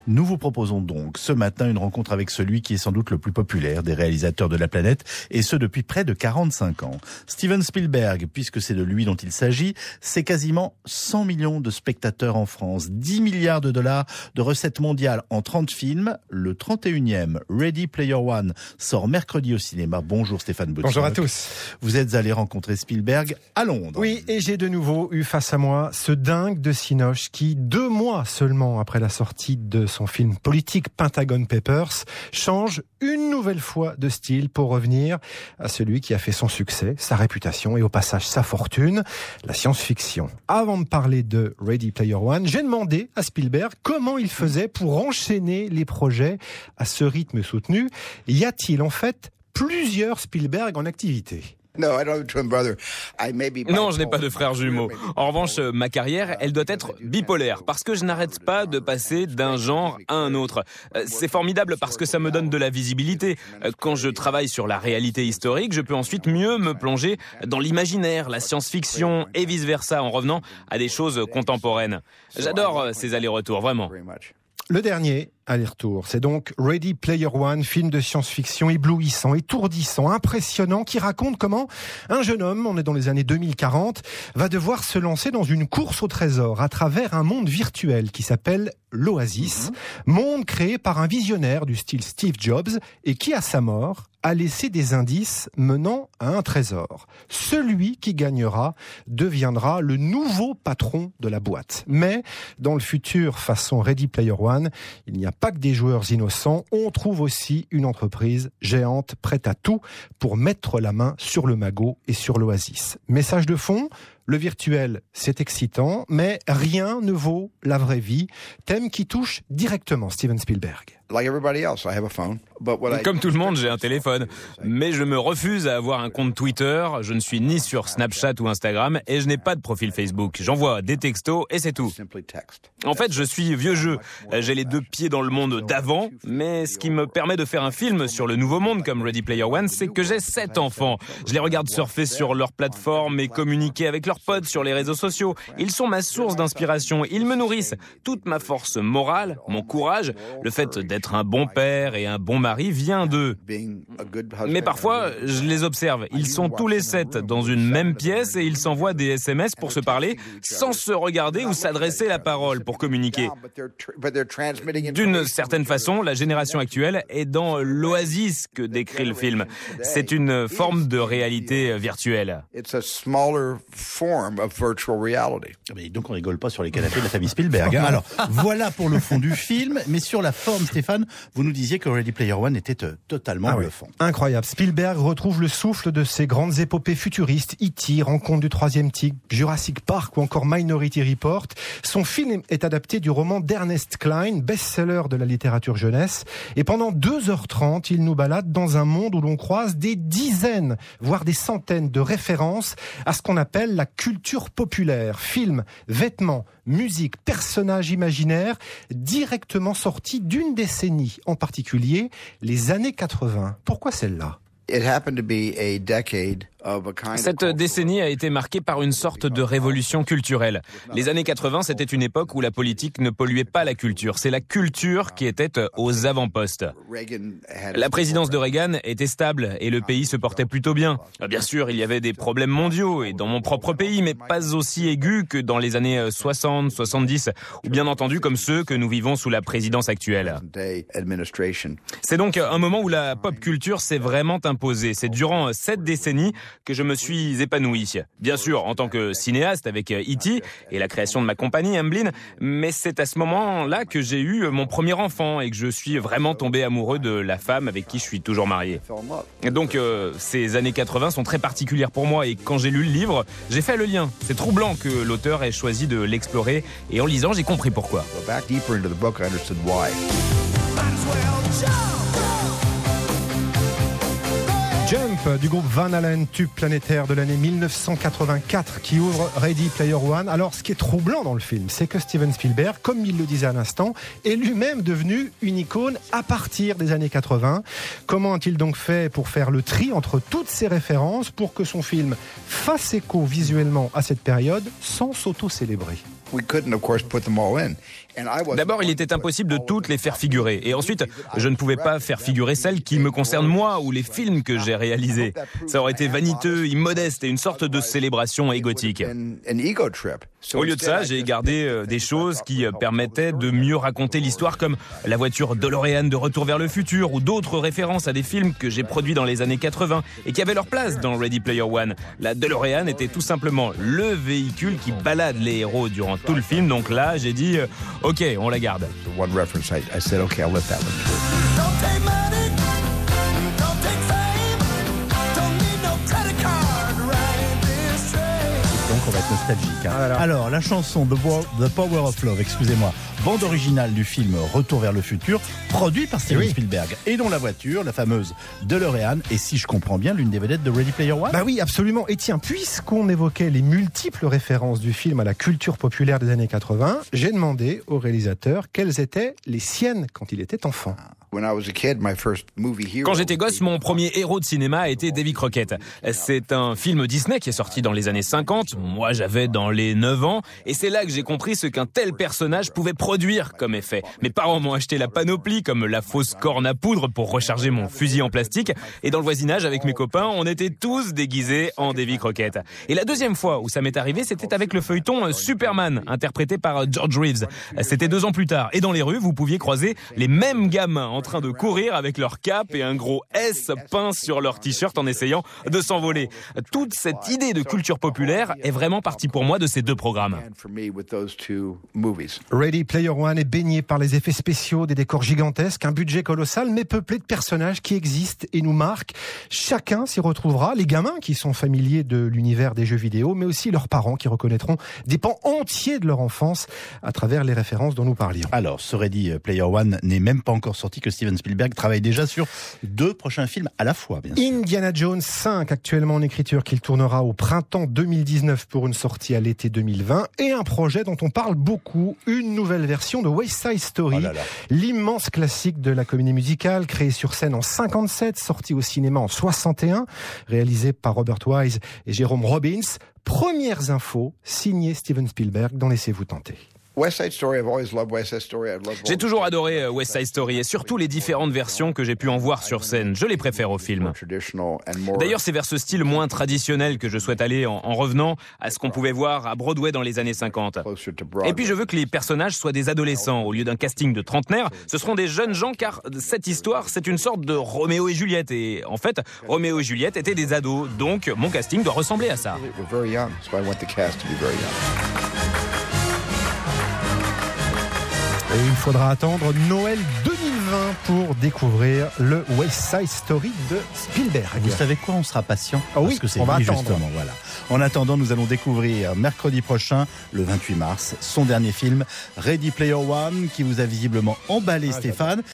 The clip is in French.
Nous vous proposons donc ce matin une rencontre avec celui qui est sans doute le plus populaire des réalisateurs de la planète, et ce depuis près de 45 ans. Steven Spielberg, puisque c'est de lui dont il s'agit, c'est quasiment 100 millions de spectateurs en France, 10 milliards de dollars de recettes mondiales en 30 films. Le 31e Ready Player One sort mercredi au cinéma. Bonjour Stéphane Boutsock. Bonjour à tous. Vous êtes allé rencontrer Spielberg à Londres. Oui, et j'ai de nouveau eu face à moi ce dingue de Cinoche qui, 2 mois seulement après la sortie de son film politique Pentagon Papers, change une nouvelle fois de style pour revenir à celui qui a fait son succès, sa réputation et au passage sa fortune, la science-fiction. Avant de parler de Ready Player One, j'ai demandé à Spielberg comment il faisait pour enchaîner les projets à ce rythme soutenu. Y a-t-il en fait plusieurs Spielberg en activité ? Non, je n'ai pas de frère jumeau. En revanche, ma carrière, elle doit être bipolaire, parce que je n'arrête pas de passer d'un genre à un autre. C'est formidable parce que ça me donne de la visibilité. Quand je travaille sur la réalité historique, je peux ensuite mieux me plonger dans l'imaginaire, la science-fiction et vice-versa, en revenant à des choses contemporaines. J'adore ces allers-retours, vraiment. Le dernier aller-retour, c'est donc Ready Player One, film de science-fiction éblouissant, étourdissant, impressionnant, qui raconte comment un jeune homme, on est dans les années 2040, va devoir se lancer dans une course au trésor à travers un monde virtuel qui s'appelle l'Oasis, monde créé par un visionnaire du style Steve Jobs et qui, à sa mort, a laissé des indices menant à un trésor. Celui qui gagnera deviendra le nouveau patron de la boîte. Mais dans le futur façon Ready Player One, il n'y a pas que des joueurs innocents, on trouve aussi une entreprise géante prête à tout pour mettre la main sur le magot et sur l'Oasis. Message de fond, le virtuel, c'est excitant, mais rien ne vaut la vraie vie. Thème qui touche directement Steven Spielberg. Comme tout le monde, j'ai un téléphone. Mais je me refuse à avoir un compte Twitter, je ne suis ni sur Snapchat ou Instagram, et je n'ai pas de profil Facebook. J'envoie des textos et c'est tout. En fait, je suis vieux jeu. J'ai les 2 pieds dans le monde d'avant, mais ce qui me permet de faire un film sur le nouveau monde comme Ready Player One, c'est que j'ai 7 enfants. Je les regarde surfer sur leur plateforme et communiquer avec leurs potes sur les réseaux sociaux. Ils sont ma source d'inspiration, ils me nourrissent. Toute ma force morale, mon courage, le fait d'être un bon père et un bon mari vient d'eux. Mais parfois, je les observe. Ils sont tous les 7 dans une même pièce et ils s'envoient des SMS pour se parler sans se regarder ou s'adresser la parole pour communiquer. D'une certaine façon, la génération actuelle est dans l'oasis que décrit le film. C'est une forme de réalité virtuelle. Mais donc on rigole pas sur les canapés de la famille Spielberg. Alors voilà pour le fond du film, mais sur la forme, Stéphane, vous nous disiez que Ready Player One était totalement bluffant. Incroyable. Spielberg retrouve le souffle de ses grandes épopées futuristes, E.T., Rencontre du troisième type, Jurassic Park ou encore Minority Report. Son film est adapté du roman d'Ernest Cline, best-seller de la littérature jeunesse. Et pendant 2h30, il nous balade dans un monde où l'on croise des dizaines, voire des centaines de références à ce qu'on appelle la culture populaire. Films, vêtements, musique, personnages imaginaires, directement sortis d'une décennie, en particulier les années 80. Pourquoi celle-là ? Cette décennie a été marquée par une sorte de révolution culturelle. Les années 80, c'était une époque où la politique ne polluait pas la culture. C'est la culture qui était aux avant-postes. La présidence de Reagan était stable et le pays se portait plutôt bien. Bien sûr, il y avait des problèmes mondiaux et dans mon propre pays, mais pas aussi aigus que dans les années 60, 70, ou bien entendu comme ceux que nous vivons sous la présidence actuelle. C'est donc un moment où la pop culture s'est vraiment imposée. C'est durant cette décennie que je me suis épanoui. Bien sûr, en tant que cinéaste avec E.T. et la création de ma compagnie Amblin, mais c'est à ce moment-là que j'ai eu mon premier enfant et que je suis vraiment tombé amoureux de la femme avec qui je suis toujours marié. Et donc, ces années 80 sont très particulières pour moi et quand j'ai lu le livre, j'ai fait le lien. C'est troublant que l'auteur ait choisi de l'explorer et en lisant, j'ai compris pourquoi. Jump du groupe Van Halen, tube planétaire de l'année 1984 qui ouvre Ready Player One. Alors ce qui est troublant dans le film, c'est que Steven Spielberg, comme il le disait à l'instant, est lui-même devenu une icône à partir des années 80. Comment a-t-il donc fait pour faire le tri entre toutes ces références pour que son film fasse écho visuellement à cette période sans s'auto-célébrer ? D'abord, il était impossible de toutes les faire figurer. Et ensuite, je ne pouvais pas faire figurer celles qui me concernent moi ou les films que j'ai réalisés. Ça aurait été vaniteux, immodeste et une sorte de célébration égotique. Au lieu de ça, j'ai gardé des choses qui permettaient de mieux raconter l'histoire, comme la voiture DeLorean de Retour vers le futur ou d'autres références à des films que j'ai produits dans les années 80 et qui avaient leur place dans Ready Player One. La DeLorean était tout simplement le véhicule qui balade les héros durant tout le film, donc là, j'ai dit OK, on la garde. One reference, I said, okay, I'll let that one through. Don't take money, don't take fame, don't need no credit card, ride this train. Donc on va être nostalgique. Hein. Voilà. Alors, la chanson The Power of Love, excusez-moi, bande originale du film Retour vers le futur, produit par Steven Spielberg, et dont la voiture, la fameuse DeLorean, et si je comprends bien, l'une des vedettes de Ready Player One. Bah oui, absolument. Et tiens, puisqu'on évoquait les multiples références du film à la culture populaire des années 80, j'ai demandé au réalisateur quelles étaient les siennes quand il était enfant. Quand j'étais gosse, mon premier héros de cinéma a été Davy Crockett. C'est un film Disney qui est sorti dans les années 50. Moi, j'avais dans les 9 ans. Et c'est là que j'ai compris ce qu'un tel personnage pouvait produire comme effet. Mes parents m'ont acheté la panoplie, comme la fausse corne à poudre pour recharger mon fusil en plastique. Et dans le voisinage, avec mes copains, on était tous déguisés en Davy Crockett. Et la deuxième fois où ça m'est arrivé, c'était avec le feuilleton Superman, interprété par George Reeves. C'était 2 ans plus tard. Et dans les rues, vous pouviez croiser les mêmes gamins en train de courir avec leur cape et un gros S peint sur leur t-shirt en essayant de s'envoler. Toute cette idée de culture populaire est vraiment partie pour moi de ces 2 programmes. Ready Player One est baigné par les effets spéciaux, des décors gigantesques, un budget colossal, mais peuplé de personnages qui existent et nous marquent. Chacun s'y retrouvera, les gamins qui sont familiers de l'univers des jeux vidéo, mais aussi leurs parents qui reconnaîtront des pans entiers de leur enfance à travers les références dont nous parlions. Alors, ce Ready Player One n'est même pas encore sorti, que Steven Spielberg travaille déjà sur 2 prochains films à la fois, bien sûr. Indiana Jones 5, actuellement en écriture, qu'il tournera au printemps 2019 pour une sortie à l'été 2020, et un projet dont on parle beaucoup, une nouvelle version de West Side Story, l'immense classique de la comédie musicale, créée sur scène en 57, sorti au cinéma en 61, réalisé par Robert Wise et Jérôme Robbins. Premières infos, signé Steven Spielberg dans Laissez-vous tenter. J'ai toujours adoré West Side Story et surtout les différentes versions que j'ai pu en voir sur scène. Je les préfère au film. D'ailleurs, c'est vers ce style moins traditionnel que je souhaite aller en revenant à ce qu'on pouvait voir à Broadway dans les années 50. Et puis je veux que les personnages soient des adolescents. Au lieu d'un casting de trentenaires, ce seront des jeunes gens, car cette histoire, c'est une sorte de Roméo et Juliette. Et en fait, Roméo et Juliette étaient des ados. Donc mon casting doit ressembler à ça. Et il faudra attendre Noël 2020 pour découvrir le West Side Story de Spielberg. Vous savez quoi, on sera patient, oui, parce que c'est on va lui, attendre. justement. Voilà. En attendant, nous allons découvrir mercredi prochain, le 28 mars, son dernier film, Ready Player One, qui vous a visiblement emballé, Stéphane.